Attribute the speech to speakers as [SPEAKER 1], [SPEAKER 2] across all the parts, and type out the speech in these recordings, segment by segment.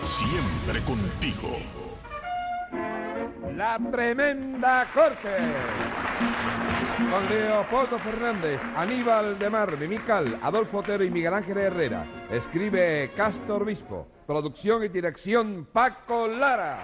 [SPEAKER 1] Siempre contigo.
[SPEAKER 2] La Tremenda Corte. Con Leopoldo Fernández, Aníbal de Mar, Mimical, Adolfo Otero y Miguel Ángel Herrera. Escribe Castor Bispo. Producción y dirección Paco Lara.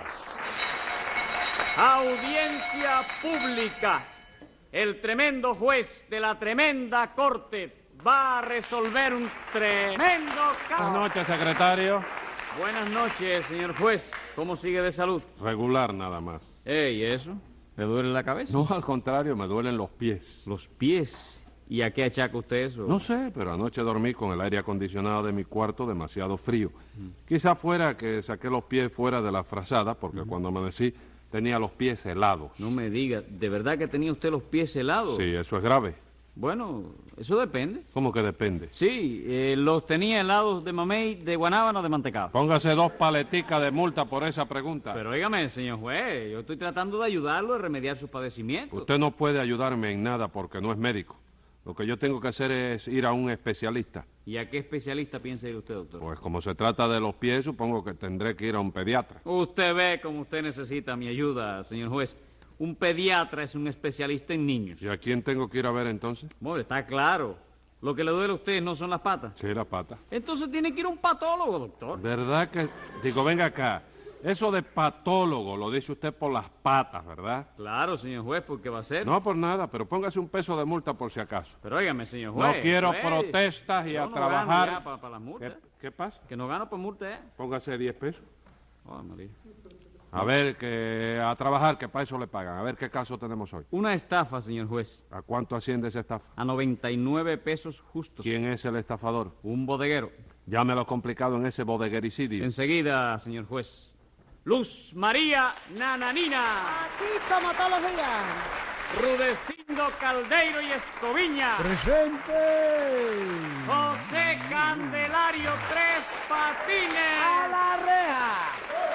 [SPEAKER 3] Audiencia pública. El tremendo juez de la Tremenda Corte va a resolver un tremendo caso.
[SPEAKER 4] Buenas noches, secretario.
[SPEAKER 3] Buenas noches, señor juez. ¿Cómo sigue de salud?
[SPEAKER 4] Regular nada más.
[SPEAKER 3] ¿Y eso? ¿Le duele la cabeza?
[SPEAKER 4] No, al contrario, me duelen los pies.
[SPEAKER 3] ¿Los pies? ¿Y a qué achaca usted eso?
[SPEAKER 4] No sé, pero anoche dormí con el aire acondicionado de mi cuarto demasiado frío. Quizá fuera que saqué los pies fuera de la frazada, porque cuando amanecí tenía los pies helados.
[SPEAKER 3] No me diga, ¿de verdad que tenía usted los pies helados?
[SPEAKER 4] Sí, eso es grave.
[SPEAKER 3] Bueno, eso depende.
[SPEAKER 4] ¿Cómo que depende?
[SPEAKER 3] Sí, los tenía helados de mamey, de guanábana o de mantecado.
[SPEAKER 4] Póngase 2 paleticas de multa por esa pregunta.
[SPEAKER 3] Pero óigame, señor juez, yo estoy tratando de ayudarlo a remediar sus padecimientos.
[SPEAKER 4] Usted no puede ayudarme en nada porque no es médico. Lo que yo tengo que hacer es ir a un especialista.
[SPEAKER 3] ¿Y a qué especialista piensa ir usted, doctor?
[SPEAKER 4] Pues como se trata de los pies, supongo que tendré que ir a un pediatra.
[SPEAKER 3] Usted ve cómo usted necesita mi ayuda, señor juez. Un pediatra es un especialista en niños.
[SPEAKER 4] ¿Y a quién tengo que ir a ver entonces?
[SPEAKER 3] Bueno, está claro. Lo que le duele a usted no son las patas.
[SPEAKER 4] Sí, la pata.
[SPEAKER 3] Entonces tiene que ir a un patólogo, doctor.
[SPEAKER 4] ¿Verdad que...? Digo, venga acá. Eso de patólogo lo dice usted por las patas, ¿verdad?
[SPEAKER 3] Claro, señor juez, ¿por qué va a ser?
[SPEAKER 4] No por nada, pero póngase un peso de multa por si acaso.
[SPEAKER 3] Pero óigame, señor juez.
[SPEAKER 4] No quiero
[SPEAKER 3] juez,
[SPEAKER 4] protestas y
[SPEAKER 3] yo
[SPEAKER 4] a
[SPEAKER 3] no
[SPEAKER 4] trabajar.
[SPEAKER 3] gano ya para las multas.
[SPEAKER 4] ¿Qué pasa?
[SPEAKER 3] Que no gano por multa, ¿eh?
[SPEAKER 4] Póngase 10 pesos.
[SPEAKER 3] Oh, María.
[SPEAKER 4] A ver, que a trabajar, que para eso le pagan. A ver qué caso tenemos hoy.
[SPEAKER 3] Una estafa, señor juez.
[SPEAKER 4] ¿A cuánto asciende esa estafa?
[SPEAKER 3] A 99 pesos justos.
[SPEAKER 4] ¿Quién es el estafador?
[SPEAKER 3] Un bodeguero.
[SPEAKER 4] Llámelo complicado en ese bodeguericidio.
[SPEAKER 3] Enseguida, señor juez. Luz María Nananina.
[SPEAKER 5] Aquí como todos los días.
[SPEAKER 3] Rudecindo Caldeiro y Escoviña.
[SPEAKER 5] ¡Presente!
[SPEAKER 3] José Candelario Tres Patines.
[SPEAKER 5] ¡A la reja!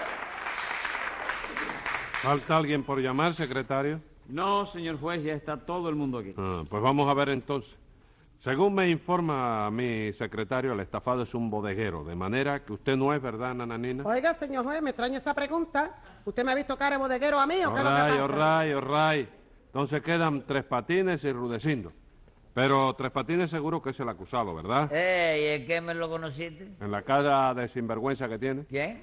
[SPEAKER 4] ¿Falta alguien por llamar, secretario?
[SPEAKER 3] No, señor juez, ya está todo el mundo aquí.
[SPEAKER 4] Pues vamos a ver entonces. Según me informa mi secretario, el estafado es un bodeguero, de manera que usted no es, ¿verdad, Nananina?
[SPEAKER 5] Oiga, señor juez, me extraña esa pregunta. ¿Usted me ha visto cara de bodeguero a mí o qué es lo que pasa?
[SPEAKER 4] All right. Entonces quedan Tres Patines y Rudecindo. Pero Tres Patines seguro que es el acusado, ¿verdad?
[SPEAKER 6] ¿Y en qué me lo conociste?
[SPEAKER 4] En la cara de sinvergüenza que tiene.
[SPEAKER 6] ¿Quién?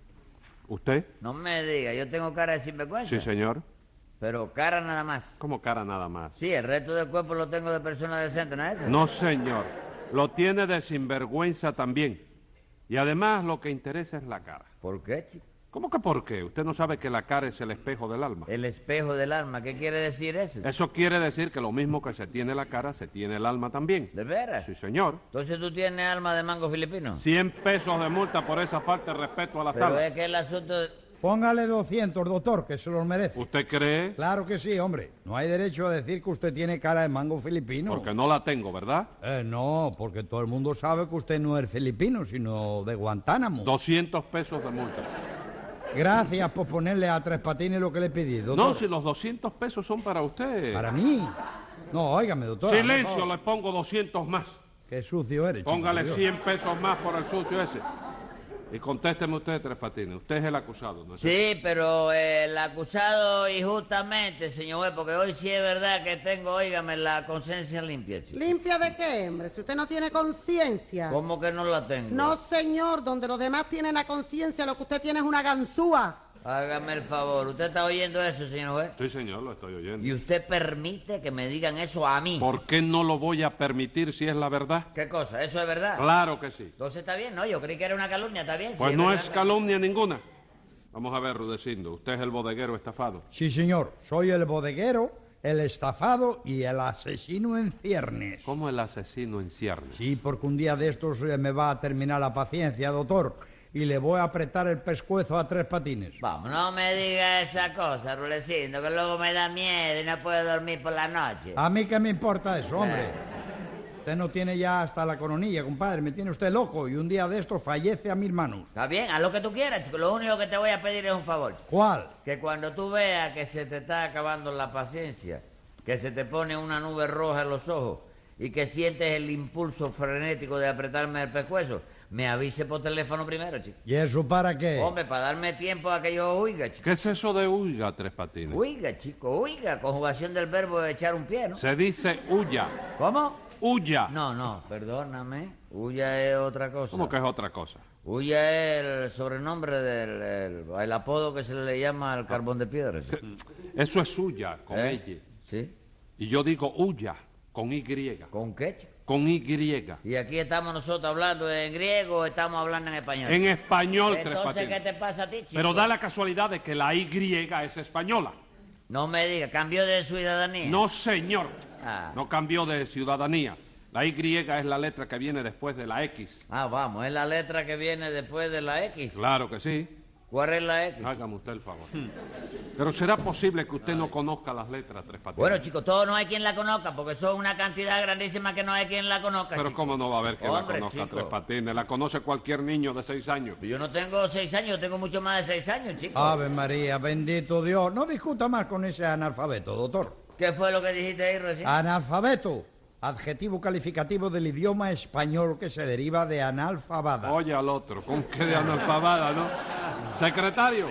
[SPEAKER 4] ¿Usted?
[SPEAKER 6] No me diga, yo tengo cara de sinvergüenza.
[SPEAKER 4] Sí, señor.
[SPEAKER 6] Pero cara nada más.
[SPEAKER 4] ¿Cómo cara nada más?
[SPEAKER 6] Sí, el resto del cuerpo lo tengo de persona decente, ¿no es eso?
[SPEAKER 4] No, señor. Lo tiene de sinvergüenza también. Y además lo que interesa es la cara.
[SPEAKER 6] ¿Por qué, chico?
[SPEAKER 4] ¿Cómo que por qué? ¿Usted no sabe que la cara es el espejo del alma?
[SPEAKER 6] El espejo del alma, ¿qué quiere decir eso?
[SPEAKER 4] Eso quiere decir que lo mismo que se tiene la cara, se tiene el alma también.
[SPEAKER 6] ¿De veras?
[SPEAKER 4] Sí, señor.
[SPEAKER 6] Entonces tú tienes alma de mango filipino.
[SPEAKER 4] 100 pesos de multa por esa falta de respeto a la
[SPEAKER 6] Pero
[SPEAKER 4] sala.
[SPEAKER 6] es que el asunto...
[SPEAKER 7] Póngale 200, doctor, que se los merece.
[SPEAKER 4] ¿Usted cree?
[SPEAKER 7] Claro que sí, hombre. No hay derecho a decir que usted tiene cara de mango filipino.
[SPEAKER 4] Porque no la tengo, ¿verdad?
[SPEAKER 7] No, porque todo el mundo sabe que usted no es filipino, sino de Guantánamo.
[SPEAKER 4] 200 pesos de multa.
[SPEAKER 7] Gracias por ponerle a Tres Patines lo que le pedí, doctor.
[SPEAKER 4] No, si los 200 pesos son para usted.
[SPEAKER 7] ¿Para mí? No, óigame, doctor.
[SPEAKER 4] Silencio, le pongo 200 más.
[SPEAKER 7] Qué sucio eres, chico,
[SPEAKER 4] Póngale
[SPEAKER 7] Dios.
[SPEAKER 4] 100 pesos más por el sucio ese. Y contésteme usted, Tres Patines. Usted es el acusado, ¿no es cierto?
[SPEAKER 6] Sí, pero el acusado injustamente, señor juez, porque hoy sí es verdad que tengo, óigame, la conciencia limpia, chico.
[SPEAKER 5] ¿Limpia de qué, hombre? Si usted no tiene conciencia.
[SPEAKER 6] ¿Cómo que no la tengo?
[SPEAKER 5] No, señor, donde los demás tienen la conciencia, lo que usted tiene es una ganzúa.
[SPEAKER 6] Hágame el favor, ¿usted está oyendo eso, señor juez?
[SPEAKER 4] Sí, señor, lo estoy oyendo.
[SPEAKER 6] ¿Y usted permite que me digan eso a mí?
[SPEAKER 4] ¿Por qué no lo voy a permitir si es la verdad?
[SPEAKER 6] ¿Qué cosa? ¿Eso es verdad?
[SPEAKER 4] Claro que sí.
[SPEAKER 6] Entonces está bien, ¿no? Yo creí que era una calumnia, ¿está bien?
[SPEAKER 4] Pues
[SPEAKER 6] Sí,
[SPEAKER 4] no
[SPEAKER 6] verdad.
[SPEAKER 4] es calumnia ninguna. Vamos a ver, Rudecindo. Usted es el bodeguero estafado.
[SPEAKER 7] Sí, señor. Soy el bodeguero, el estafado y el asesino en ciernes.
[SPEAKER 4] ¿Cómo el asesino en ciernes?
[SPEAKER 7] Sí, porque un día de estos me va a terminar la paciencia, doctor, y le voy a apretar el pescuezo a Tres Patines.
[SPEAKER 6] Vamos, no me diga esa cosa, Rulecindo, que luego me da miedo y no puedo dormir por la noche.
[SPEAKER 7] ¿A mí qué me importa eso, hombre? Usted no tiene ya hasta la coronilla, compadre. Me tiene usted loco y un día de estos fallece a mis manos.
[SPEAKER 6] Está bien, haz lo que tú quieras, chico. Lo único que te voy a pedir es un favor.
[SPEAKER 7] ¿Cuál?
[SPEAKER 6] Que cuando tú veas que se te está acabando la paciencia, que se te pone una nube roja en los ojos y que sientes el impulso frenético de apretarme el pescuezo, me avise por teléfono primero, chico.
[SPEAKER 7] ¿Y eso para qué?
[SPEAKER 6] Hombre, para darme tiempo a que yo oiga, chico.
[SPEAKER 4] ¿Qué es eso de huiga, Tres Patines?
[SPEAKER 6] Oiga, chico, oiga, conjugación del verbo de echar un pie, ¿no?
[SPEAKER 4] Se dice huya.
[SPEAKER 6] ¿Cómo?
[SPEAKER 4] Huya.
[SPEAKER 6] No, perdóname. Huya es otra cosa.
[SPEAKER 4] ¿Cómo que es otra cosa?
[SPEAKER 6] Huya es el sobrenombre el apodo que se le llama al carbón de piedra. ¿Sí?
[SPEAKER 4] Eso es huya, con
[SPEAKER 6] ¿Eh?
[SPEAKER 4] ella.
[SPEAKER 6] ¿Sí?
[SPEAKER 4] Y yo digo huya, con Y.
[SPEAKER 6] ¿Con qué, chico?
[SPEAKER 4] Con Y.
[SPEAKER 6] Y aquí estamos nosotros hablando en griego o estamos hablando en español.
[SPEAKER 4] En español, Tres
[SPEAKER 6] Entonces, ¿qué
[SPEAKER 4] Patines.
[SPEAKER 6] te pasa a ti, chico?
[SPEAKER 4] Pero da la casualidad de que la Y es española.
[SPEAKER 6] No me digas, cambió de ciudadanía.
[SPEAKER 4] No, señor.
[SPEAKER 6] Ah.
[SPEAKER 4] No cambió de ciudadanía. La Y es la letra que viene después de la X.
[SPEAKER 6] Ah, vamos, es la letra que viene después de la X.
[SPEAKER 4] Claro que sí.
[SPEAKER 6] ¿Cuál es la X?
[SPEAKER 4] Hágame usted el favor. Pero será posible que usted no conozca las letras, Tres Patines.
[SPEAKER 6] Bueno, chicos, todo no hay quien la conozca, porque son una cantidad grandísima que no hay quien la conozca.
[SPEAKER 4] Pero
[SPEAKER 6] chico.
[SPEAKER 4] cómo no va a haber que
[SPEAKER 6] Hombre,
[SPEAKER 4] la conozca,
[SPEAKER 6] chico.
[SPEAKER 4] Tres Patines. La conoce cualquier niño de 6 años.
[SPEAKER 6] Yo no tengo 6 años, yo tengo mucho más de 6 años, chicos.
[SPEAKER 7] Ave María, bendito Dios. No discuta más con ese analfabeto, doctor.
[SPEAKER 6] ¿Qué fue lo que dijiste ahí recién?
[SPEAKER 7] Analfabeto, adjetivo calificativo del idioma español que se deriva de analfabada.
[SPEAKER 4] Oye al otro, ¿cómo que de analfabada, no? Secretario,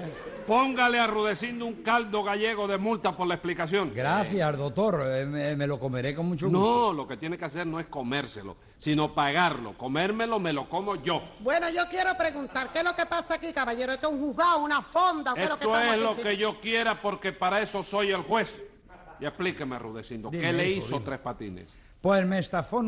[SPEAKER 4] póngale a Rudecindo un caldo gallego de multa por la explicación.
[SPEAKER 7] Gracias, doctor. Me lo comeré con mucho gusto.
[SPEAKER 4] No, lo que tiene que hacer no es comérselo, sino pagarlo. Comérmelo me lo como yo.
[SPEAKER 5] Bueno, yo quiero preguntar, ¿qué es lo que pasa aquí, caballero? ¿Esto es un juzgado, una fonda? ¿Qué es lo que
[SPEAKER 4] Esto
[SPEAKER 5] estamos
[SPEAKER 4] es lo
[SPEAKER 5] aquí?
[SPEAKER 4] que yo quiera porque para eso soy el juez. Y explíqueme, Rudecindo, ¿qué
[SPEAKER 7] Dime,
[SPEAKER 4] le
[SPEAKER 7] hijo,
[SPEAKER 4] hizo
[SPEAKER 7] dime.
[SPEAKER 4] Tres Patines?
[SPEAKER 7] Pues me estafó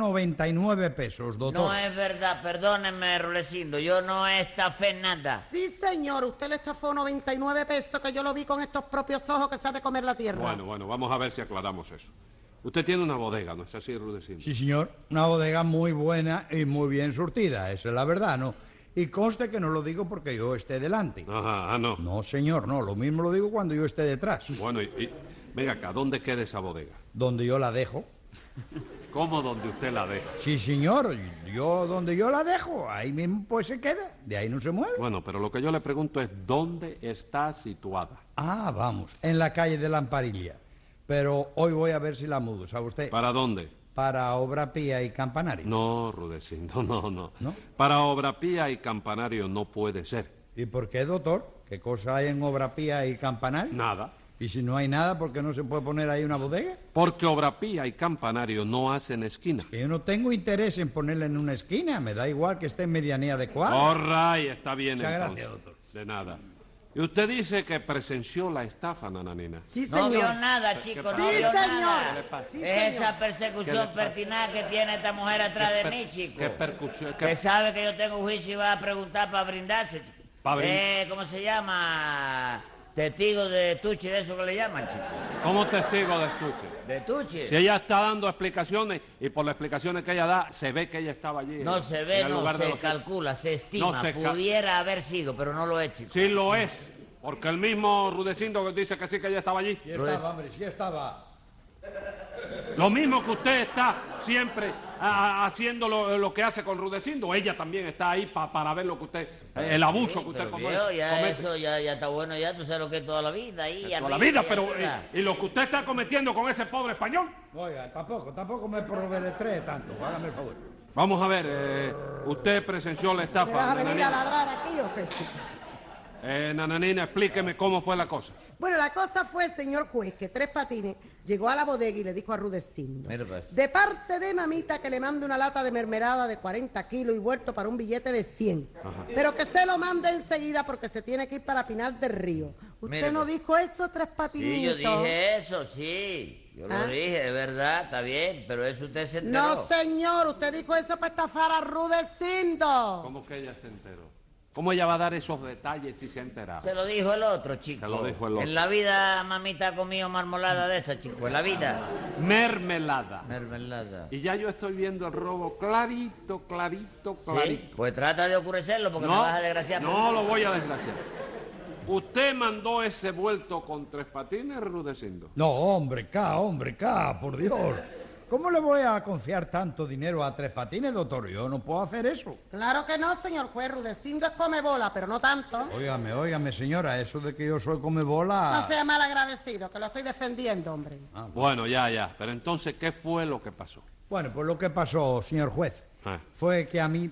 [SPEAKER 7] 99 pesos, doctor.
[SPEAKER 6] No es verdad, perdónenme, Rulecindo, yo no estafé nada.
[SPEAKER 5] Sí, señor, usted le estafó 99 pesos, que yo lo vi con estos propios ojos que se ha de comer la tierra.
[SPEAKER 4] Bueno, vamos a ver si aclaramos eso. Usted tiene una bodega, ¿no es así, Rudecindo?
[SPEAKER 7] Sí, señor. Una bodega muy buena y muy bien surtida, esa es la verdad, ¿no? Y conste que no lo digo porque yo esté delante.
[SPEAKER 4] Ajá, no.
[SPEAKER 7] No, señor, no. Lo mismo lo digo cuando yo esté detrás.
[SPEAKER 4] Bueno, venga acá, ¿dónde queda esa bodega?
[SPEAKER 7] Donde yo la dejo.
[SPEAKER 4] ¿Cómo donde usted la deja?
[SPEAKER 7] Sí, señor. Yo donde yo la dejo, ahí mismo pues se queda. De ahí no se mueve.
[SPEAKER 4] Bueno, pero lo que yo le pregunto es ¿dónde está situada?
[SPEAKER 7] Ah, vamos. En la calle de Lamparilla. Pero hoy voy a ver si la mudo, ¿sabe usted?
[SPEAKER 4] ¿Para dónde?
[SPEAKER 7] Para Obra Pía y Campanario.
[SPEAKER 4] No, Rudecindo, no.
[SPEAKER 7] ¿No?
[SPEAKER 4] Para Obra Pía y Campanario no puede ser.
[SPEAKER 7] ¿Y por qué, doctor? ¿Qué cosa hay en Obra Pía y Campanario?
[SPEAKER 4] Nada.
[SPEAKER 7] Y si no hay nada, ¿por qué no se puede poner ahí una bodega?
[SPEAKER 4] Porque Obra Pía y Campanario no hacen esquina.
[SPEAKER 7] Que yo no tengo interés en ponerla en una esquina. Me da igual que esté en medianía adecuada.
[SPEAKER 4] All right, está bien
[SPEAKER 7] Muchas
[SPEAKER 4] entonces.
[SPEAKER 7] gracias, doctor.
[SPEAKER 4] De nada. Y usted dice que presenció la estafa, nananina.
[SPEAKER 5] Sí,
[SPEAKER 6] No
[SPEAKER 5] señor.
[SPEAKER 6] vio nada, chicos, no
[SPEAKER 5] Sí,
[SPEAKER 6] vio
[SPEAKER 5] señor.
[SPEAKER 6] nada.
[SPEAKER 4] ¿Qué le pasa?
[SPEAKER 5] Sí,
[SPEAKER 6] Esa
[SPEAKER 5] señor.
[SPEAKER 4] ¿Qué
[SPEAKER 6] persecución
[SPEAKER 4] le pasa?
[SPEAKER 6] pertinaz que tiene esta mujer atrás de mí, chico.
[SPEAKER 4] ¿Qué percusión?
[SPEAKER 6] Que sabe que yo tengo un juicio y va a preguntar para brindarse, chico. ¿Cómo se llama? Testigo de Tucci, de eso que le llaman, chico.
[SPEAKER 4] ¿Cómo testigo de estuche?
[SPEAKER 6] De Tucci.
[SPEAKER 4] Si ella está dando explicaciones y por las explicaciones que ella da, se ve que ella estaba allí.
[SPEAKER 6] No
[SPEAKER 4] en-
[SPEAKER 6] se
[SPEAKER 4] en
[SPEAKER 6] ve,
[SPEAKER 4] el
[SPEAKER 6] no,
[SPEAKER 4] lugar de
[SPEAKER 6] se
[SPEAKER 4] los
[SPEAKER 6] calcula, se estima.
[SPEAKER 4] No se
[SPEAKER 6] Pudiera haber sido, pero no lo es, chico.
[SPEAKER 4] Sí lo es, porque el mismo Rudecindo que dice que sí que ella estaba allí.
[SPEAKER 7] Sí estaba, hombre, sí estaba.
[SPEAKER 4] Lo mismo que usted está siempre haciendo lo que hace con Rudecindo, ella también está ahí para ver lo que usted, el abuso que usted
[SPEAKER 6] Pero,
[SPEAKER 4] comete.
[SPEAKER 6] viejo, ya
[SPEAKER 4] comete.
[SPEAKER 6] eso ya está bueno, ya tú sabes lo que es toda la vida ahí.
[SPEAKER 4] Toda
[SPEAKER 6] arriba
[SPEAKER 4] la vida,
[SPEAKER 6] y
[SPEAKER 4] pero
[SPEAKER 6] arriba.
[SPEAKER 4] y lo que usted está cometiendo con ese pobre español.
[SPEAKER 7] Oiga, tampoco me proveeré tanto. Hágame el favor.
[SPEAKER 4] Vamos a ver, usted presenció la
[SPEAKER 5] ¿Me vas
[SPEAKER 4] estafa,
[SPEAKER 5] a venir a
[SPEAKER 4] Nananina.
[SPEAKER 5] ladrar aquí o qué?
[SPEAKER 4] Nananina, explíqueme cómo fue la cosa.
[SPEAKER 5] Bueno, la cosa fue, señor juez, que Tres Patines llegó a la bodega y le dijo a Rudecindo:
[SPEAKER 6] Mira, pues.
[SPEAKER 5] de parte de mamita que le mande una lata de mermelada de 40 kilos y vuelto para un billete de 100. Pero que se lo mande enseguida porque se tiene que ir para Pinar del Río. ¿Usted
[SPEAKER 6] Mira,
[SPEAKER 5] no
[SPEAKER 6] pues.
[SPEAKER 5] dijo eso, Tres
[SPEAKER 6] Sí,
[SPEAKER 5] Patinitos?
[SPEAKER 6] yo dije eso, sí. Yo
[SPEAKER 5] ¿Ah?
[SPEAKER 6] lo dije, es verdad, está bien, pero eso usted se enteró.
[SPEAKER 5] No, señor, usted dijo eso para estafar a Rudecindo.
[SPEAKER 4] ¿Cómo que ella se enteró? ¿Cómo ella va a dar esos detalles si se ha enterado?
[SPEAKER 6] Se lo dijo el otro, chico.
[SPEAKER 4] Se lo dijo el otro.
[SPEAKER 6] En la vida mamita ha comido marmolada de esa, chico. En la vida.
[SPEAKER 4] Mermelada.
[SPEAKER 6] Mermelada.
[SPEAKER 4] Y ya yo estoy viendo el robo clarito.
[SPEAKER 6] Sí, pues trata de oscurecerlo porque me vas a desgraciar.
[SPEAKER 4] no lo voy a desgraciar. ¿Usted mandó ese vuelto con Tres Patines, Rudecindo?
[SPEAKER 7] No, hombre, por Dios. ¿Cómo le voy a confiar tanto dinero a Tres Patines, doctor? Yo no puedo hacer eso.
[SPEAKER 5] Claro que no, señor juez. Rudecindo es come bola, pero no tanto.
[SPEAKER 7] Óigame, señora, eso de que yo soy come bola...
[SPEAKER 5] No sea mal agradecido, que lo estoy defendiendo, hombre.
[SPEAKER 4] Bueno, ya. Pero entonces, ¿qué fue lo que pasó?
[SPEAKER 7] Bueno, pues lo que pasó, señor juez,
[SPEAKER 4] Ah.
[SPEAKER 7] fue que a mí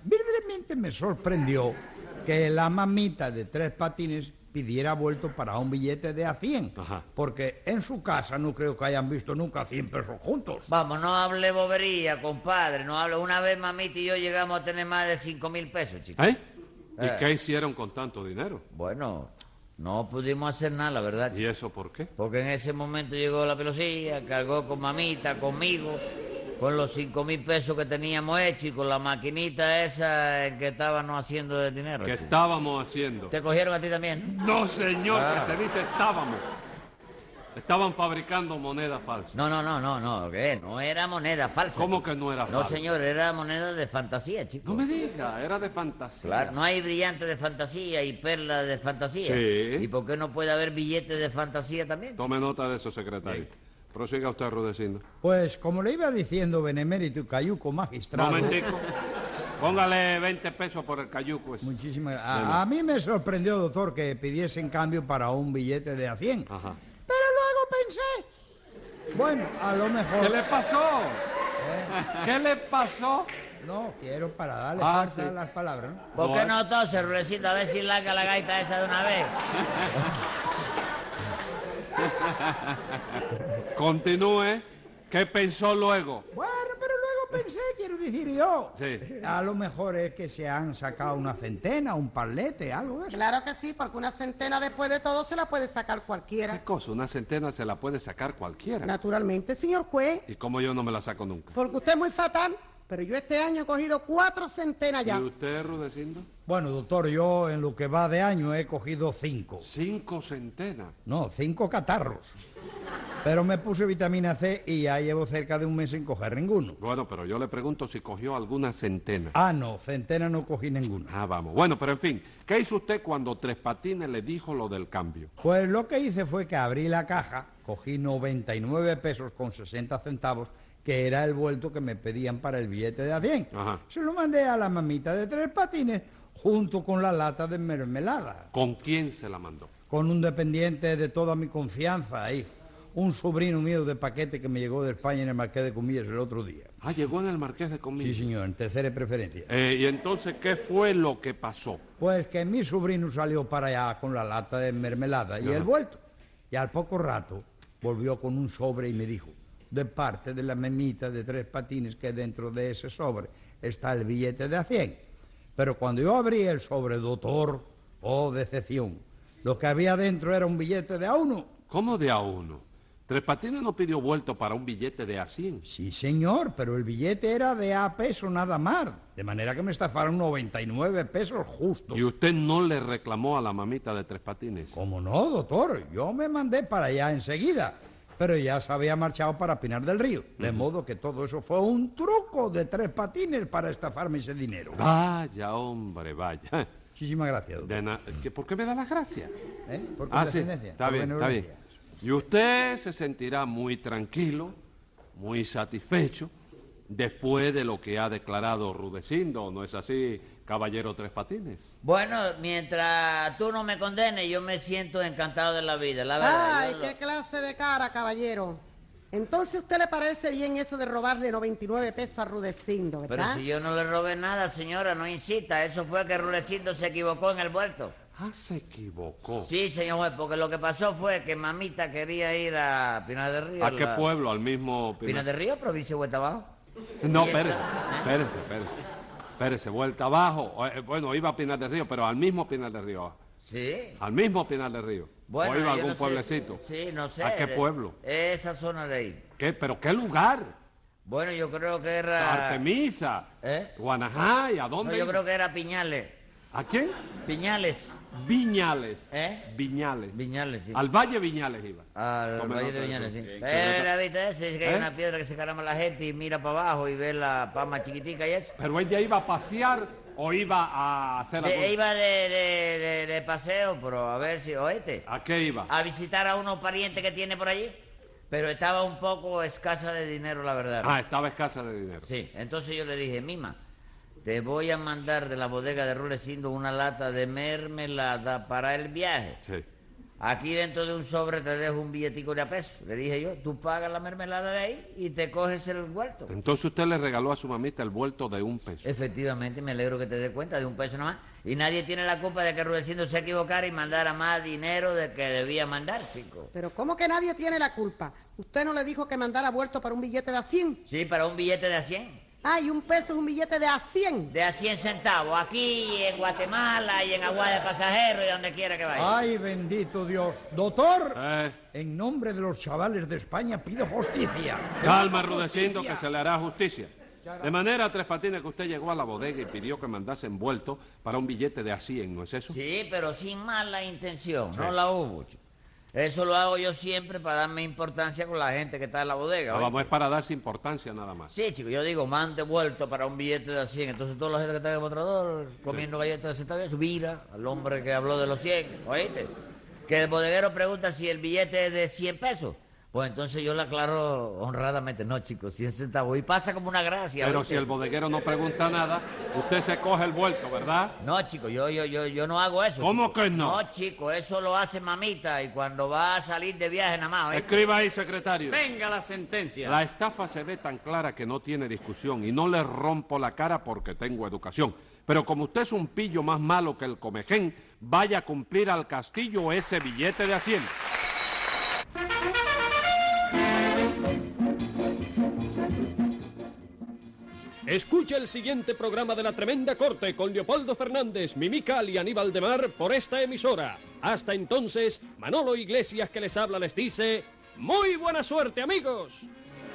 [SPEAKER 7] realmente me sorprendió que la mamita de Tres Patines pidiera vuelto para un billete de a 100.
[SPEAKER 4] Ajá.
[SPEAKER 7] Porque en su casa no creo que hayan visto nunca 100 pesos juntos.
[SPEAKER 6] Vamos, no hable bobería, compadre. No hable. Una vez mamita y yo llegamos a tener más de 5,000 pesos, chico.
[SPEAKER 4] ¿Eh? ¿Y qué hicieron con tanto dinero?
[SPEAKER 6] Bueno, no pudimos hacer nada, la verdad,
[SPEAKER 4] ¿Y
[SPEAKER 6] chico.
[SPEAKER 4] eso por qué?
[SPEAKER 6] Porque en ese momento llegó la pelosilla, cargó con mamita, conmigo, con los 5,000 pesos que teníamos hecho y con la maquinita esa en que estábamos haciendo el dinero.
[SPEAKER 4] ¿Qué
[SPEAKER 6] chico.
[SPEAKER 4] estábamos haciendo?
[SPEAKER 6] ¿Te cogieron a ti también?
[SPEAKER 4] No, señor,
[SPEAKER 6] Ah.
[SPEAKER 4] que se dice estábamos. Estaban fabricando monedas falsas.
[SPEAKER 6] No, ¿qué? No era moneda falsa.
[SPEAKER 4] ¿Cómo
[SPEAKER 6] chico.
[SPEAKER 4] que no era
[SPEAKER 6] No,
[SPEAKER 4] falsa?
[SPEAKER 6] señor, era moneda de fantasía, chico.
[SPEAKER 4] No me diga, era de fantasía.
[SPEAKER 6] Claro, no hay brillantes de fantasía y perlas de fantasía.
[SPEAKER 4] Sí.
[SPEAKER 6] ¿Y por qué no puede haber billetes de fantasía también? chico?
[SPEAKER 4] Tome nota de eso, secretario. Prosiga usted, Rudecindo.
[SPEAKER 7] Pues como le iba diciendo benemérito y cayuco magistrado...
[SPEAKER 4] Momentico. Póngale 20 pesos por el cayuco ese.
[SPEAKER 7] Muchísimas a mí me sorprendió, doctor, que pidiesen cambio para un billete de a 100.
[SPEAKER 4] Ajá.
[SPEAKER 7] Pero luego pensé, bueno, a lo mejor...
[SPEAKER 4] ¿Qué le pasó? ¿Qué le pasó?
[SPEAKER 7] No, quiero para darle
[SPEAKER 4] Ah,
[SPEAKER 7] fuerza
[SPEAKER 4] sí.
[SPEAKER 7] a las palabras, ¿no?
[SPEAKER 6] ¿Por qué no tose, Rulecito? A ver si larga la gaita esa de una vez.
[SPEAKER 4] Continúe. ¿Qué pensó luego?
[SPEAKER 7] Bueno, pero luego pensé, quiero decir yo.
[SPEAKER 4] Sí.
[SPEAKER 7] A lo mejor es que se han sacado una centena, un palete, algo de eso.
[SPEAKER 5] Claro que sí, porque una centena después de todo se la puede sacar
[SPEAKER 4] ¿Qué
[SPEAKER 5] cualquiera.
[SPEAKER 4] cosa? Una centena se la puede sacar cualquiera.
[SPEAKER 5] Naturalmente, señor juez,
[SPEAKER 4] ¿Y cómo yo no me la saco nunca?
[SPEAKER 5] porque usted es muy fatal, pero yo este año he cogido 4 centenas ya.
[SPEAKER 4] ¿Y usted, Rudecindo?
[SPEAKER 7] Bueno, doctor, yo en lo que va de año he cogido 5.
[SPEAKER 4] 5 centenas.
[SPEAKER 7] No, 5 catarros. Pero me puse vitamina C y ya llevo cerca de un mes sin coger ninguno.
[SPEAKER 4] Bueno, pero yo le pregunto si cogió alguna centena.
[SPEAKER 7] Ah, no, centena no cogí ninguna.
[SPEAKER 4] Ah, vamos. Bueno, pero en fin, ¿qué hizo usted cuando Tres Patines le dijo lo del cambio?
[SPEAKER 7] Pues lo que hice fue que abrí la caja, cogí 99 pesos con 60 centavos, que era el vuelto que me pedían para el billete de a 100.
[SPEAKER 4] Ajá.
[SPEAKER 7] Se lo mandé a la mamita de Tres Patines junto con la lata de mermelada,
[SPEAKER 4] ¿Con quién se la mandó?
[SPEAKER 7] con un dependiente de toda mi confianza ahí, un sobrino mío de paquete que me llegó de España en el Marqués de Comillas el otro día.
[SPEAKER 4] Ah, llegó en el Marqués de Comillas.
[SPEAKER 7] Sí, señor, en tercera preferencia.
[SPEAKER 4] ¿Y entonces qué fue lo que pasó?
[SPEAKER 7] Pues que mi sobrino salió para allá con la lata de mermelada y
[SPEAKER 4] Ajá.
[SPEAKER 7] el vuelto. Y al poco rato volvió con un sobre y me dijo, de parte de la memita de Tres Patines, que dentro de ese sobre está el billete de a 100. Pero cuando yo abrí el sobre, doctor, oh, decepción, lo que había dentro era un billete de a 1.
[SPEAKER 4] ¿Cómo de a uno? Tres Patines no pidió vuelto para un billete de a 100.
[SPEAKER 7] Sí, señor, pero el billete era de a peso nada más. De manera que me estafaron 99 pesos justos.
[SPEAKER 4] ¿Y usted no le reclamó a la mamita de Tres Patines?
[SPEAKER 7] ¿Cómo no, doctor? Yo me mandé para allá enseguida. Pero ya se había marchado para Pinar del Río. De modo que todo eso fue un truco de Tres Patines para estafarme ese dinero.
[SPEAKER 4] Vaya, hombre, vaya.
[SPEAKER 7] Muchísimas gracias, doctor.
[SPEAKER 4] ¿Por qué me da las gracias?
[SPEAKER 7] ¿Por
[SPEAKER 4] Ah, sí,
[SPEAKER 7] condescendencia?
[SPEAKER 4] está
[SPEAKER 7] Por
[SPEAKER 4] bien, está bien.
[SPEAKER 7] benevolencia.
[SPEAKER 4] Y usted se sentirá muy tranquilo, muy satisfecho, después de lo que ha declarado Rudecindo, ¿no es así, caballero Tres Patines?
[SPEAKER 6] Bueno, mientras tú no me condenes, yo me siento encantado de la vida, la verdad.
[SPEAKER 5] Ay,
[SPEAKER 6] Yo
[SPEAKER 5] qué clase de cara, caballero. Entonces, ¿a usted le parece bien eso de robarle 99 pesos a Rudecindo,
[SPEAKER 6] Pero
[SPEAKER 5] verdad?
[SPEAKER 6] si yo no le robé nada, señora, no insista. Eso fue que Rulecito se equivocó en el vuelto.
[SPEAKER 4] Ah, se equivocó.
[SPEAKER 6] Sí, señor juez, porque lo que pasó fue que mamita quería ir a Pinar del Río.
[SPEAKER 4] ¿A qué pueblo? ¿Al mismo
[SPEAKER 6] Pinar del Río, provincia de Huerta Abajo.
[SPEAKER 4] No,
[SPEAKER 6] Y
[SPEAKER 4] espérese, vuelta abajo. Bueno, iba a Pinar del Río, pero al mismo Pinar del Río.
[SPEAKER 6] Sí.
[SPEAKER 4] Al mismo Pinar del Río.
[SPEAKER 6] Bueno,
[SPEAKER 4] ¿O iba a
[SPEAKER 6] yo
[SPEAKER 4] algún
[SPEAKER 6] no sé.
[SPEAKER 4] pueblecito?
[SPEAKER 6] Sí, no sé.
[SPEAKER 4] ¿A qué pueblo?
[SPEAKER 6] Esa zona de ahí.
[SPEAKER 4] ¿Qué? ¿Pero qué lugar?
[SPEAKER 6] Bueno, yo creo que era...
[SPEAKER 4] Artemisa.
[SPEAKER 6] ¿Eh?
[SPEAKER 4] Guanajay, ¿a
[SPEAKER 6] No,
[SPEAKER 4] dónde?
[SPEAKER 6] yo
[SPEAKER 4] iba?
[SPEAKER 6] creo que era Piñales.
[SPEAKER 4] ¿A quién?
[SPEAKER 6] Piñales.
[SPEAKER 4] Viñales.
[SPEAKER 6] ¿Eh?
[SPEAKER 4] Viñales.
[SPEAKER 6] Viñales, sí.
[SPEAKER 4] Al Valle Viñales iba.
[SPEAKER 6] Al
[SPEAKER 4] Tome
[SPEAKER 6] Valle
[SPEAKER 4] nota
[SPEAKER 6] de
[SPEAKER 4] de
[SPEAKER 6] Viñales,
[SPEAKER 4] eso.
[SPEAKER 6] sí.
[SPEAKER 4] Secretario.
[SPEAKER 6] ¿Viste ese? Es que hay
[SPEAKER 4] ¿Eh?
[SPEAKER 6] una piedra que se caramba la gente y mira para abajo y ve la palma chiquitica y eso.
[SPEAKER 4] ¿Pero ella iba a pasear o iba a hacer algo?
[SPEAKER 6] Iba de paseo, pero a ver si, oíste,
[SPEAKER 4] ¿A qué iba?
[SPEAKER 6] a visitar a unos parientes que tiene por allí, pero estaba un poco escasa de dinero, la verdad.
[SPEAKER 4] Ah, estaba escasa de dinero.
[SPEAKER 6] Sí, entonces yo le dije, Mima, te voy a mandar de la bodega de Rulecindo una lata de mermelada para el viaje.
[SPEAKER 4] Sí.
[SPEAKER 6] Aquí dentro de un sobre te dejo un billetico de a peso. Le dije yo, tú pagas la mermelada de ahí y te coges el vuelto.
[SPEAKER 4] Entonces usted le regaló a su mamita el vuelto de $1.
[SPEAKER 6] Efectivamente, me alegro que te des cuenta, de $1 nomás. Y nadie tiene la culpa de que Rudecindo se equivocara y mandara más dinero del que debía mandar, chico.
[SPEAKER 5] Pero ¿cómo que nadie tiene la culpa? ¿Usted no le dijo que mandara vuelto para un billete de a 100?
[SPEAKER 6] Sí, para un billete de a 100.
[SPEAKER 5] Ah, y $1 es un billete de a 100.
[SPEAKER 6] De a 100 centavos, aquí en Guatemala y en Agua de Pasajeros y donde quiera que vaya.
[SPEAKER 7] Ay, bendito Dios. Doctor,
[SPEAKER 4] Eh.
[SPEAKER 7] en nombre de los chavales de España pido justicia.
[SPEAKER 4] Calma, Rudecindo, que se le hará justicia. De manera, Tres Patines, que usted llegó a la bodega y pidió que mandase envuelto para un billete de a 100, ¿no es eso?
[SPEAKER 6] Sí, pero sin mala intención, no la hubo, chico. Eso lo hago yo siempre para darme importancia con la gente que está en la bodega.
[SPEAKER 4] No,
[SPEAKER 6] ¿oíste?
[SPEAKER 4] vamos, es para darse importancia nada más.
[SPEAKER 6] Sí, chico, yo digo, mande vuelto para un billete de a 100. Entonces toda la gente que está en el mostrador comiendo galletas de centavos, mira al hombre que habló de los 100, ¿oíste? Que el bodeguero pregunta si el billete es de 100 pesos. Pues entonces yo le aclaro honradamente, no, chicos, 100 centavos. Y pasa como una gracia.
[SPEAKER 4] Pero
[SPEAKER 6] ¿oíste?
[SPEAKER 4] si el bodeguero no pregunta nada, usted se coge el vuelto, ¿verdad?
[SPEAKER 6] No, chico, yo no hago eso.
[SPEAKER 4] ¿Cómo
[SPEAKER 6] chico.
[SPEAKER 4] que no?
[SPEAKER 6] No, chico, eso lo hace mamita y cuando va a salir de viaje nada más, ¿oíste?
[SPEAKER 4] Escriba ahí, secretario.
[SPEAKER 3] Venga la sentencia.
[SPEAKER 4] La estafa se ve tan clara que no tiene discusión y no le rompo la cara porque tengo educación. Pero como usted es un pillo más malo que el comején, vaya a cumplir al castillo ese billete de a 100.
[SPEAKER 8] Escucha el siguiente programa de La Tremenda Corte con Leopoldo Fernández, Mimical y Aníbal de Mar por esta emisora. Hasta entonces, Manolo Iglesias que les habla les dice, ¡muy buena suerte, amigos!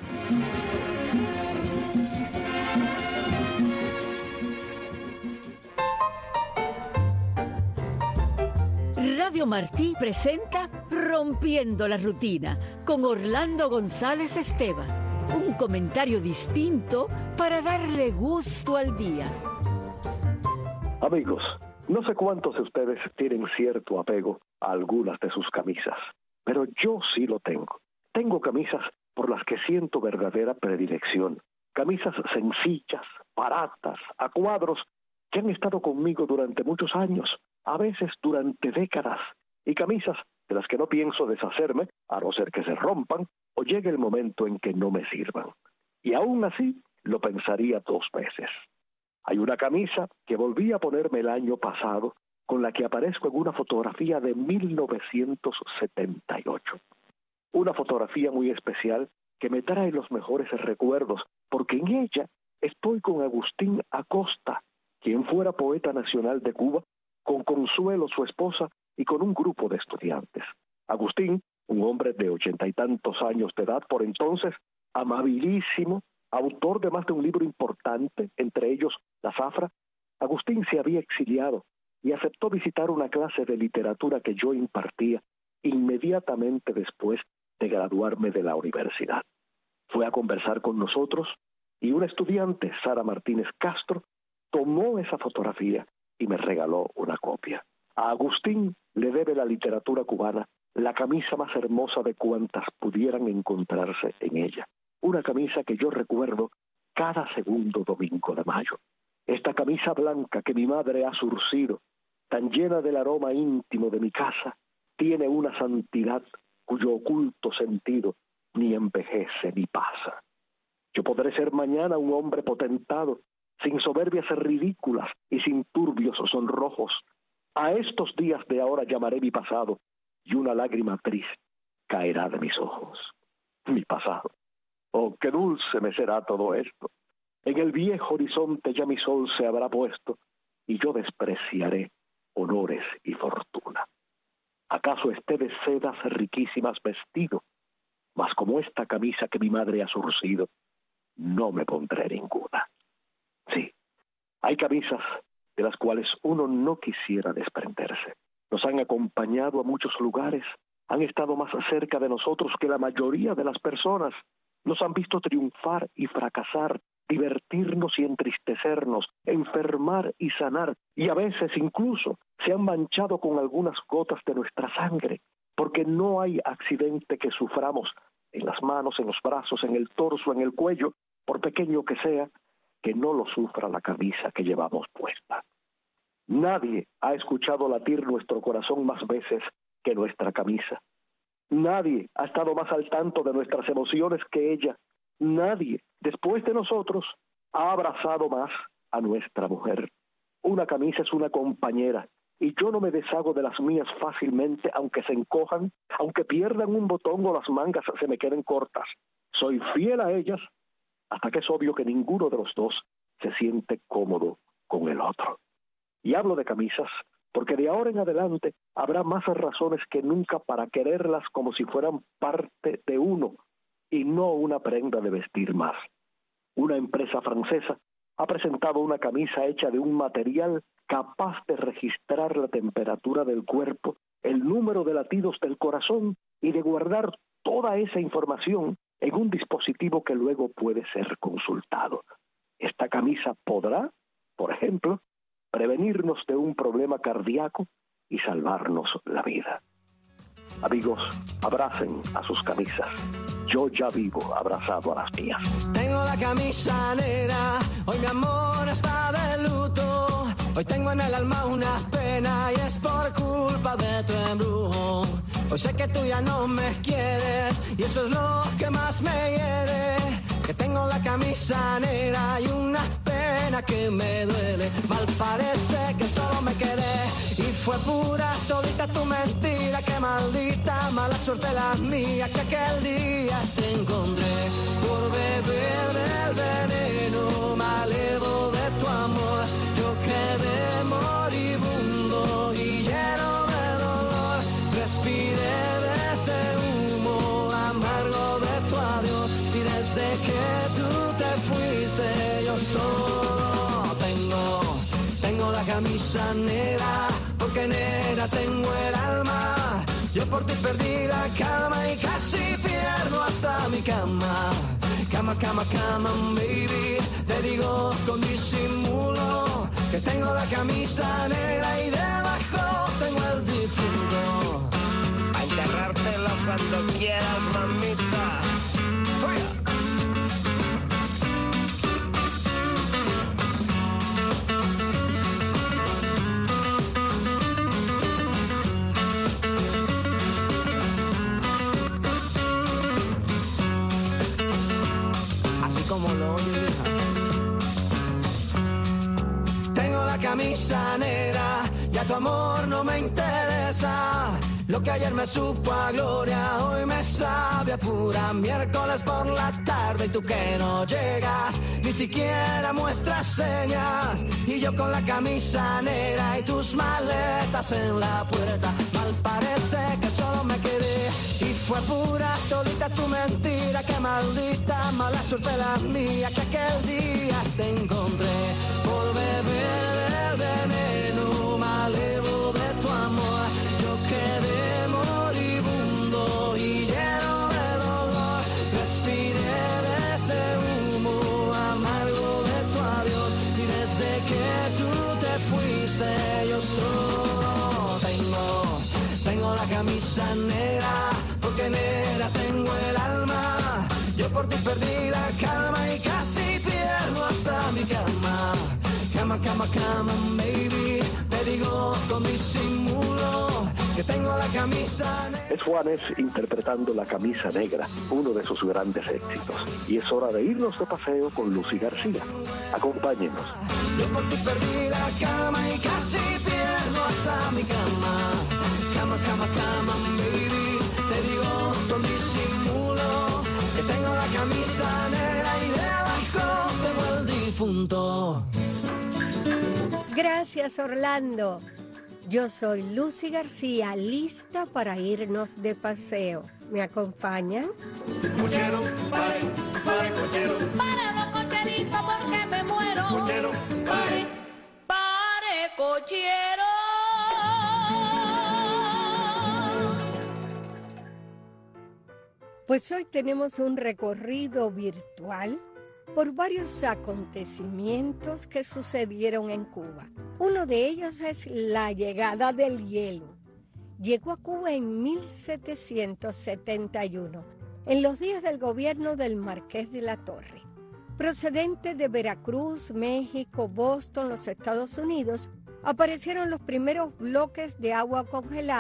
[SPEAKER 9] Radio Martí presenta Rompiendo la Rutina con Orlando González Esteban. Un comentario distinto para darle gusto al día.
[SPEAKER 10] Amigos, no sé cuántos de ustedes tienen cierto apego a algunas de sus camisas, pero yo sí lo tengo. Tengo camisas por las que siento verdadera predilección. Camisas sencillas, baratas, a cuadros, que han estado conmigo durante muchos años, a veces durante décadas, y camisas de las que no pienso deshacerme, a no ser que se rompan o llegue el momento en que no me sirvan. Y aún así, lo pensaría 2 veces. Hay una camisa que volví a ponerme el año pasado, con la que aparezco en una fotografía de 1978. Una fotografía muy especial que me trae los mejores recuerdos, porque en ella estoy con Agustín Acosta, quien fuera poeta nacional de Cuba, con Consuelo, su esposa, y con un grupo de estudiantes. Agustín, un hombre de 80 y tantos años de edad por entonces, amabilísimo, autor de más de un libro importante, entre ellos La Zafra. Agustín se había exiliado y aceptó visitar una clase de literatura que yo impartía inmediatamente después de graduarme de la universidad. Fue a conversar con nosotros y una estudiante, Sara Martínez Castro, tomó esa fotografía y me regaló una copia. A Agustín le debe la literatura cubana la camisa más hermosa de cuantas pudieran encontrarse en ella. Una camisa que yo recuerdo cada segundo domingo de mayo. Esta camisa blanca que mi madre ha surcido, tan llena del aroma íntimo de mi casa, tiene una santidad cuyo oculto sentido ni envejece ni pasa. Yo podré ser mañana un hombre potentado, sin soberbias ridículas y sin turbios sonrojos. A estos días de ahora llamaré mi pasado, y una lágrima triste caerá de mis ojos. Mi pasado. Oh, qué dulce me será todo esto. En el viejo horizonte ya mi sol se habrá puesto, y yo despreciaré honores y fortuna. ¿Acaso esté de sedas riquísimas vestido? Mas como esta camisa que mi madre ha surcido, no me pondré ninguna. Sí, hay camisas de las cuales uno no quisiera desprenderse. Nos han acompañado a muchos lugares, han estado más cerca de nosotros que la mayoría de las personas, nos han visto triunfar y fracasar, divertirnos y entristecernos, enfermar y sanar, y a veces incluso se han manchado con algunas gotas de nuestra sangre, porque no hay accidente que suframos en las manos, en los brazos, en el torso, en el cuello, por pequeño que sea, que no lo sufra la camisa que llevamos puesta. Nadie ha escuchado latir nuestro corazón más veces que nuestra camisa. Nadie ha estado más al tanto de nuestras emociones que ella. Nadie, después de nosotros, ha abrazado más a nuestra mujer. Una camisa es una compañera, y yo no me deshago de las mías fácilmente, aunque se encojan, aunque pierdan un botón o las mangas se me queden cortas. Soy fiel a ellas hasta que es obvio que ninguno de los dos se siente cómodo con el otro. Y hablo de camisas porque de ahora en adelante habrá más razones que nunca para quererlas como si fueran parte de uno y no una prenda de vestir más. Una empresa francesa ha presentado una camisa hecha de un material capaz de registrar la temperatura del cuerpo, el número de latidos del corazón y de guardar toda esa información en un dispositivo que luego puede ser consultado. Esta camisa podrá, por ejemplo, prevenirnos de un problema cardíaco y salvarnos la vida. Amigos, abracen a sus camisas. Yo ya vivo abrazado a las mías.
[SPEAKER 11] Tengo la camisa negra, hoy mi amor está de luto. Hoy tengo en el alma una pena y es por culpa de tu embrujo. Hoy sé que tú ya no me quieres y eso es lo que más me hiere. Que tengo la camisa negra y una pena que me duele. Mal parece que solo me quedé y fue pura todita tu mentira. Que maldita mala suerte la mía que aquel día te encontré por beber del veneno malevo de tu amor. Yo quedé moribundo y lleno de dolor. Respiré de ese humo amargo de tu adiós y desde que tú te fuiste yo solo tengo la camisa negra porque negra tengo el alma. Yo por ti perdí la calma y casi pierdo hasta mi cama. Cama, cama, cama, baby. Te digo con disimulo que tengo la camisa negra y debajo tengo el difunto. A enterrártelo cuando quieras, mamita. Como lo oyes. Tengo la camisa negra, ya tu amor no me interesa. Lo que ayer me supo a gloria, hoy me sabe a pura. Miércoles por la tarde y tú que no llegas, ni siquiera muestras señas. Y yo con la camisa negra y tus maletas en la puerta. Mal parece que solo me quedé y fue pura todita tu mentira. Que maldita mala suerte la mía que aquel día te encontré por beber del veneno malevo de tu amor. Yo quedé moribundo y lleno de dolor. Respiré de ese humo amargo de tu adiós y desde que tú te fuiste yo solo tengo la camisa negra porque negra tengo el alma. Yo por ti perdí la calma y casi pierdo hasta mi cama. Cama, cama, cama, baby. Te digo con disimulo que tengo la camisa negra.
[SPEAKER 10] Es Juanes interpretando La camisa negra, uno de sus grandes éxitos. Y es hora de irnos de paseo con Lucy García. Acompáñenos.
[SPEAKER 11] Yo por ti perdí la calma y casi pierdo hasta mi cama. Cama, cama, cama, baby. Te digo con disimulo que tengo la camisa negra y debajo tengo el difunto.
[SPEAKER 12] Gracias, Orlando. Yo soy Lucy García, lista para irnos de paseo. ¿Me acompañan?
[SPEAKER 11] Cochero, pare, pare, cochero.
[SPEAKER 13] Pare los cocheritos porque me muero.
[SPEAKER 11] Cochero, pare.
[SPEAKER 13] Pare, cochero.
[SPEAKER 12] Pues hoy tenemos un recorrido virtual por varios acontecimientos que sucedieron en Cuba. Uno de ellos es la llegada del hielo. Llegó a Cuba en 1771, en los días del gobierno del Marqués de la Torre. Procedente de Veracruz, México, Boston, los Estados Unidos, aparecieron los primeros bloques de agua congelada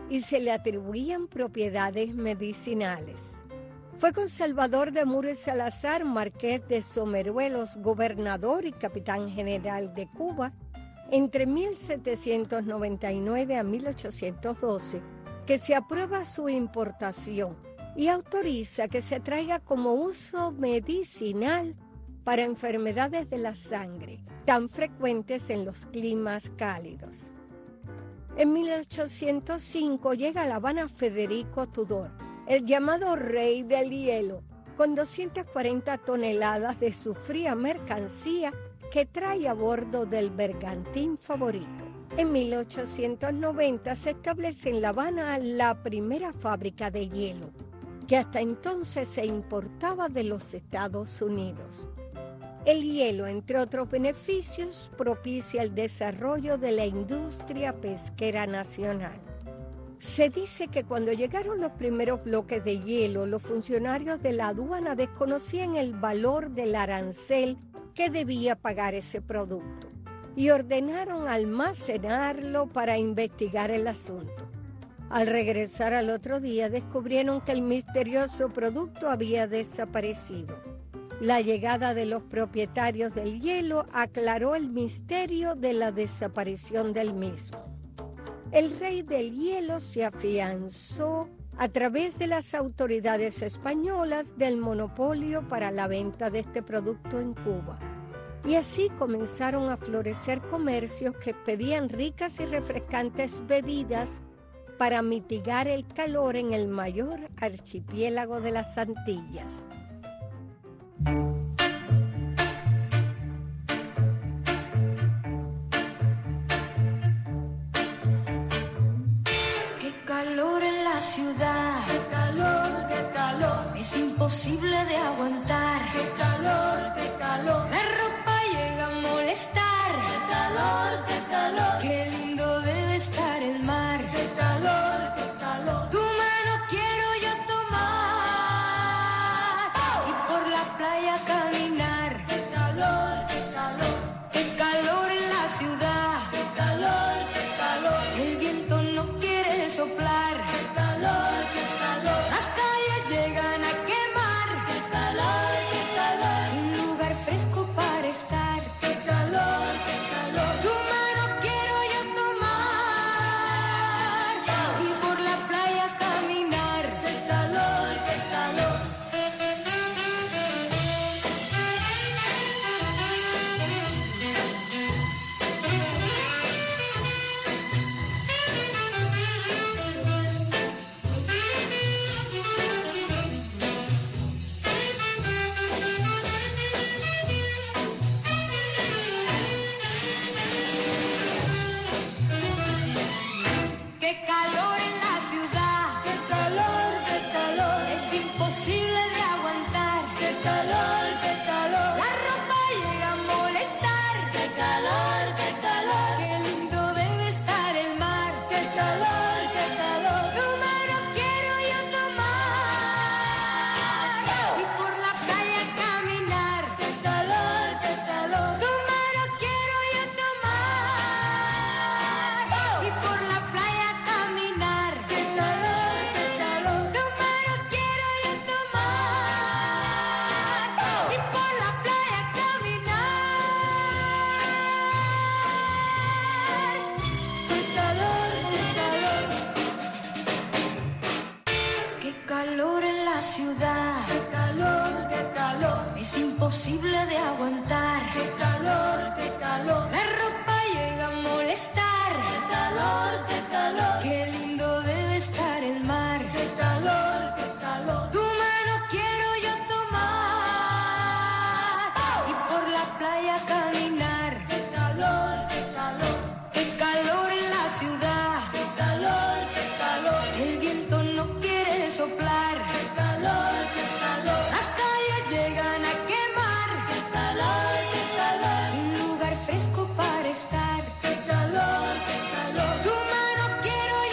[SPEAKER 12] y se le atribuían propiedades medicinales. Fue con Salvador de Muro y Salazar, marqués de Someruelos, gobernador y capitán general de Cuba, entre 1799 a 1812, que se aprueba su importación y autoriza que se traiga como uso medicinal para enfermedades de la sangre, tan frecuentes en los climas cálidos. En 1805 llega a La Habana Federico Tudor, el llamado Rey del Hielo, con 240 toneladas de su fría mercancía que trae a bordo del bergantín Favorito. En 1890 se establece en La Habana la primera fábrica de hielo, que hasta entonces se importaba de los Estados Unidos. El hielo, entre otros beneficios, propicia el desarrollo de la industria pesquera nacional. Se dice que cuando llegaron los primeros bloques de hielo, los funcionarios de la aduana desconocían el valor del arancel que debía pagar ese producto y ordenaron almacenarlo para investigar el asunto. Al regresar al otro día, descubrieron que el misterioso producto había desaparecido. La llegada de los propietarios del hielo aclaró el misterio de la desaparición del mismo. El Rey del Hielo se afianzó a través de las autoridades españolas del monopolio para la venta de este producto en Cuba. Y así comenzaron a florecer comercios que pedían ricas y refrescantes bebidas para mitigar el calor en el mayor archipiélago de las Antillas.
[SPEAKER 14] Qué calor en la ciudad, qué calor, es imposible de aguantar.